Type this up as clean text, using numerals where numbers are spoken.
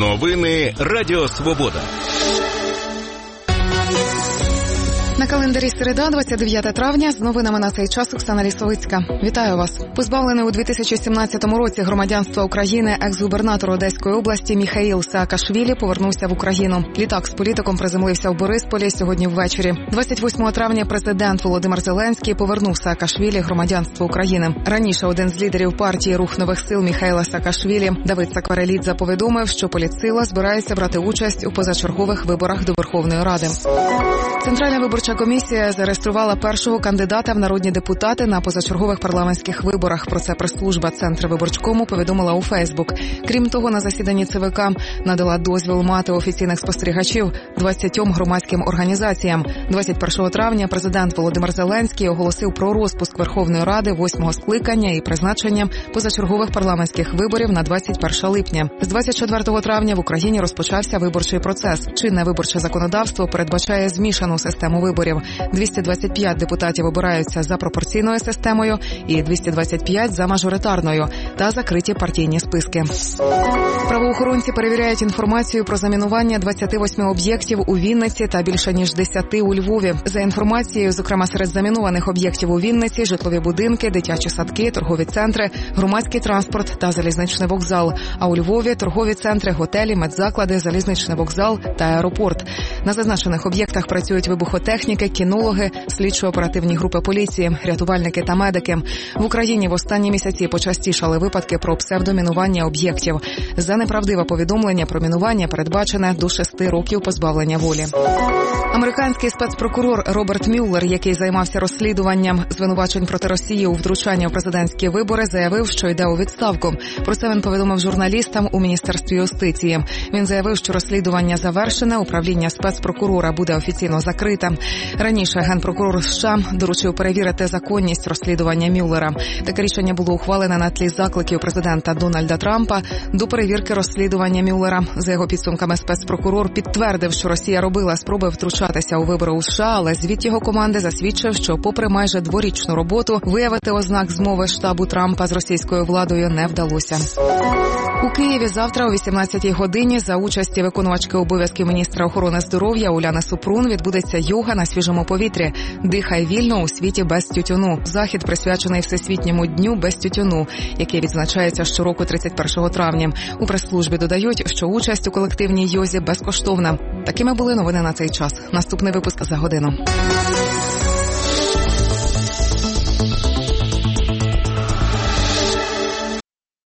Новини Радіо Свобода. На календарі середа, 29 травня, з новинами на цей час Оксана Лісовицька. Вітаю вас. Позбавлений у 2017 році громадянства України екс-губернатор Одеської області Міхаїл Саакашвілі повернувся в Україну. Літак з політиком приземлився в Борисполі сьогодні ввечері. 28 травня президент Володимир Зеленський повернув Саакашвілі громадянство України. Раніше один з лідерів партії «Рух нових сил» Міхаїла Саакашвілі, Давид Сакварелідзе, повідомив, що політсила збирається брати участь у позачергових виборах до Верховної Ради. Центральна виборча комісія зареєструвала першого кандидата в народні депутати на позачергових парламентських виборах. Про це прес-служба Центрвиборчкому повідомила у Фейсбук. Крім того, на засіданні ЦВК надала дозвіл мати офіційних спостерігачів 20 громадським організаціям. 21 травня президент Володимир Зеленський оголосив про розпуск Верховної Ради 8-го скликання і призначення позачергових парламентських виборів на 21 липня. З 24 травня в Україні розпочався виборчий процес. Чинне виборче законодавство передбачає змішану систему виборів. 225 депутатів обираються за пропорційною системою і 225 за мажоритарною та закриті партійні списки. Правоохоронці перевіряють інформацію про замінування 28 об'єктів у Вінниці та більше ніж 10 у Львові. За інформацією, зокрема серед замінованих об'єктів у Вінниці, житлові будинки, дитячі садки, торгові центри, громадський транспорт та залізничний вокзал. А у Львові – торгові центри, готелі, медзаклади, залізничний вокзал та аеропорт. На зазначених об'єктах працюють вибухотехніки, кінологи, слідчо-оперативні групи поліції, рятувальники та медики. В Україні в останні місяці почастішали випадки про псевдомінування об'єктів. За неправдиве повідомлення про мінування передбачене до 6 років позбавлення волі. Американський спецпрокурор Роберт Мюллер, який займався розслідуванням звинувачень проти Росії у втручанні у президентські вибори, заявив, що йде у відставку. Про це він повідомив журналістам у Міністерстві юстиції. Він заявив, що розслідування завершене, управління спецпрокурора буде офіційно закрите. Раніше генпрокурор США доручив перевірити законність розслідування Мюллера. Таке рішення було ухвалене на тлі закликів президента Дональда Трампа до перевірки розслідування Мюллера. За його підсумками, спецпрокурор підтвердив, що Росія робила спроби втручатися у вибори у США, але звіт його команди засвідчив, що попри майже дворічну роботу виявити ознак змови штабу Трампа з російською владою не вдалося. У Києві завтра о 18-й годині за участі виконувачки обов'язків міністра охорони здоров'я Уляни Супрун відбудеться йога на свіжому повітрі. «Дихай вільно у світі без тютюну». Захід присвячений Всесвітньому дню без тютюну, який відзначається щороку 31 травня. У прес-службі додають, що участь у колективній йозі безкоштовна. Такими були новини на цей час. Наступний випуск за годину.